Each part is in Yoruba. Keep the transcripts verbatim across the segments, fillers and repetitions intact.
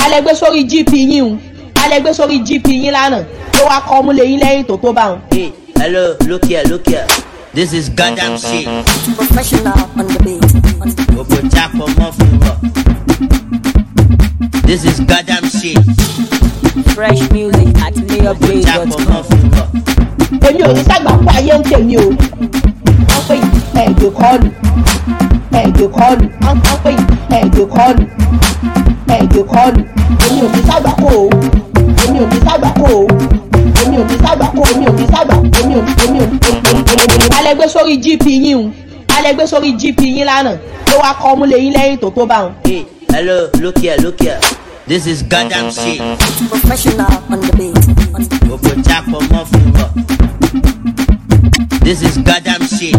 alẹ́ gbé sórí G P yín o alẹ́ gbé sórí G P yín lánàá ló wá kọ́ mú lẹ́yìn lẹ́yìn tó tó bá wọn. Hey, hello, look here, look here. This is goddamn shit. Professional on the beat. Obo jack for muffin rock. This is goddamn shit. Fresh music at mayor Obo blaze jack dot for com. muffin rock. èmi ò ní sàgbà fún ayé ń tèmi o wọ́n pè ẹ̀ẹ́dẹ̀ kọ́ọ̀lù ẹ̀ẹ́dẹ̀ kọ́ọ̀lù wọ́n pè ẹ̀ẹ́dẹ̀ kọ́ọ̀lù ẹ̀ẹ́dẹ̀ kọ́ọ̀lù èmi ò ní sàgbà kó o èmi ò ní sàgbà kó o èmi ò ní sàgbà kó o èmi ò ní sàgbà èmi ò èmi ò ní. alẹ́ gbé sórí G P yín o alẹ́ gbé sórí G P yín lánàá ló wá kọ́ mú lẹ́yìn lẹ́yìn tó tó bá wọn. Hey, hello, look here, look here. This is goddamn shit. Professional on the beat. Obo jack for muffin rock. This is goddamn shit.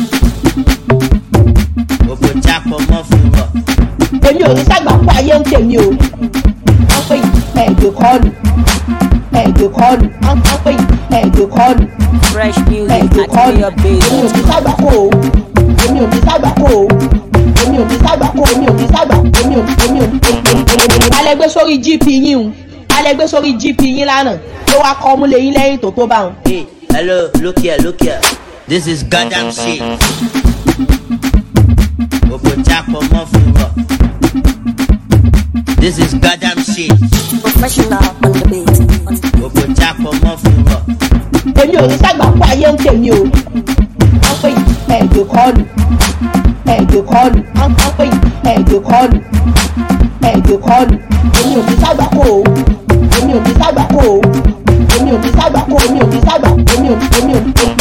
Obo jack for muffin rock. èmi ò ní sàgbà fún ayé ń tèmi o wọ́n pè ẹ̀ẹ́dẹ̀ kọ́ọ̀lù ẹ̀ẹ́dẹ̀ kọ́ọ̀lù wọ́n pè ẹ̀ẹ́dẹ̀ kọ́ọ̀lù Fresh music ẹ̀ẹ́dẹ̀ at kọ́ọ̀lù mayor blaze èmi ò dot ní com. sàgbà kó o èmi ò ní sàgbà kó o èmi ò ní sàgbà kó o èmi ò ní sàgbà èmi ò èmi ò ní. alẹ́ gbé sórí G P yín o alẹ́ gbé sórí G P yín lánàá ló wá kọ́ mú lẹ́yìn lẹ́yìn tó tó bá wọn. Hey, hello, look here, look here. This is goddamn shit. Obo jack for muffin rock. This is goddamn shit. Professional on the beat. Obo jack for muffin rock. èmi ò ní sàgbà fún ayé ń tèmi o wọ́n pè ẹ̀ẹ́dẹ̀ kọ́ọ̀lù ẹ̀ẹ́dẹ̀ kọ́ọ̀lù wọ́n pè ẹ̀ẹ́dẹ̀ kọ́ọ̀lù ẹ̀ẹ́dẹ̀ kọ́ọ̀lù èmi ò ní sàgbà kó o èmi ò ní sàgbà kó o èmi ò ní sàgbà kó o èmi ò ní sàgbà èmi ò èmi ò.